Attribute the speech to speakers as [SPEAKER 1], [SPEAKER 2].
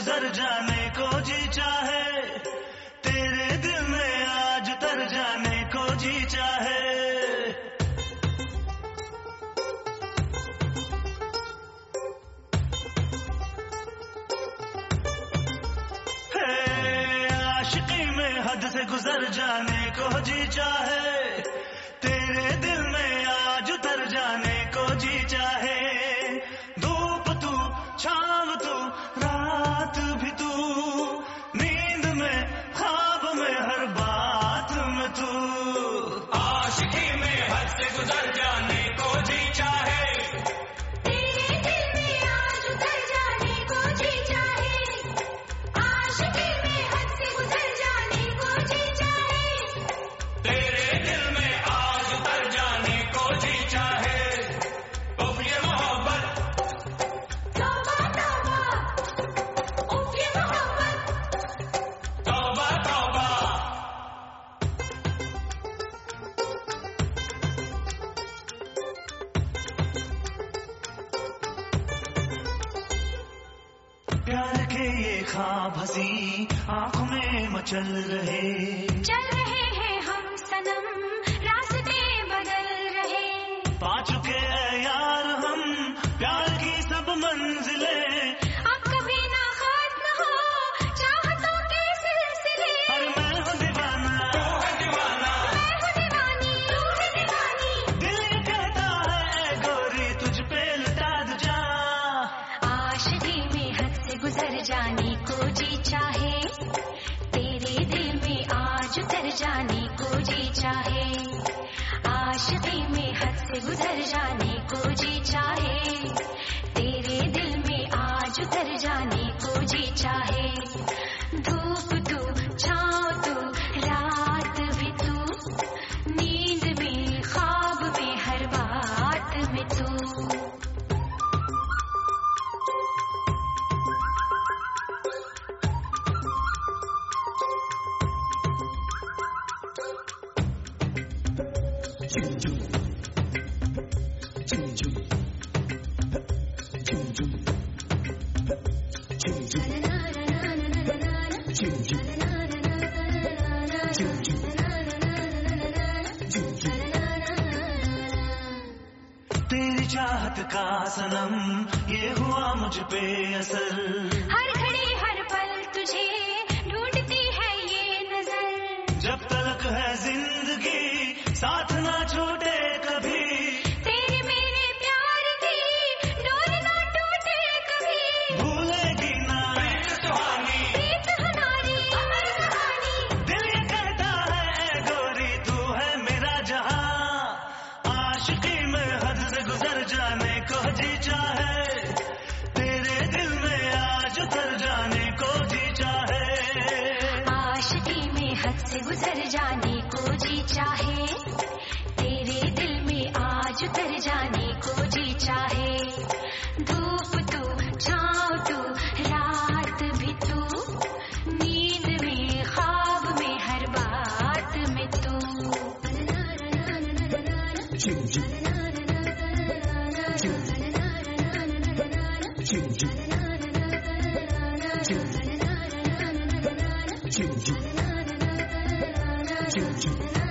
[SPEAKER 1] गुजर जाने को जी चाहे, तेरे दिल में आज उतर जाने को जी चाहे। आशिकी में हद से गुजर जाने को जी चाहे, तेरे दिल में आज उतर जाने को जी चाहे। धूप तू, छाँव तू, रात भी तू, नींद में, ख्वाब में, हर बात में तू।
[SPEAKER 2] आशिकी में हद से गुजर जाने को जी चाहे,
[SPEAKER 3] तेरे दिल में आज उतर जाने को जी चाहे। आशिकी में हद से गुजर जाने को जी चाहे,
[SPEAKER 2] तेरे दिल में आज उतर जाने को जी चाहे। उफ ये मोहब्बत,
[SPEAKER 3] तौबा तौबा, उफ ये मोहब्बत,
[SPEAKER 2] तौबा तौबा।
[SPEAKER 1] प्यार के ये ख्वाब हंसी आंखों में मचल रहे,
[SPEAKER 3] चल रहे हैं हम सनम, रास्ते बदल रहे।
[SPEAKER 1] पा चुके हैं यार हम प्यार की सब मंजिलें।
[SPEAKER 3] अब कभी ना खत्म हो चाहतों के सिलसिले।
[SPEAKER 1] अरे मैं हूँ दीवाना,
[SPEAKER 2] तू है दीवाना,
[SPEAKER 3] मैं हूँ दीवानी, तू है दीवानी।
[SPEAKER 1] दिल ये कहता है ऐ गोरी तुझ पे लुटा दूं जान।
[SPEAKER 3] आशिकी में हद से गुजर जाने को जी चाहे, तेरे दिल में आज उतर जाने को जी चाहे। आशिकी में हद से गुजर जाने को जी चाहे, तेरे दिल में आज उतर जाने को जी चाहे। धूप तू, छाँव तू, रात भी तू, नींद में, ख्वाब में, हर बात में तू।
[SPEAKER 1] तेरी चाहत का सनम ये हुआ मुझ पे असर,
[SPEAKER 3] हर घड़ी हर पल तुझे ढूंढती है ये नजर।
[SPEAKER 1] जब तलक है जिंदगी साथ ना छूटे कभी।
[SPEAKER 3] तेरे मेरे प्यार की डोर ना टूटे कभी।
[SPEAKER 1] भूलेगी ना
[SPEAKER 2] सुहानी,
[SPEAKER 3] प्रीत हमारी अमर कहानी।
[SPEAKER 1] दिल ये कहता है ऐ गोरी तू है मेरा जहां। आशिकी में हद से गुजर जाने को जी चाहे, तेरे दिल में आज उतर जाने को जी चाहे।
[SPEAKER 3] आशिकी में हद से गुजर जाने को जी चाहे, तेरे दिल में आज उतर जाने को जी चाहे। धूप तू, छाँव तू, रात भी तू, नींद में, ख्वाब में, हर बात में तू।
[SPEAKER 1] Choo choo.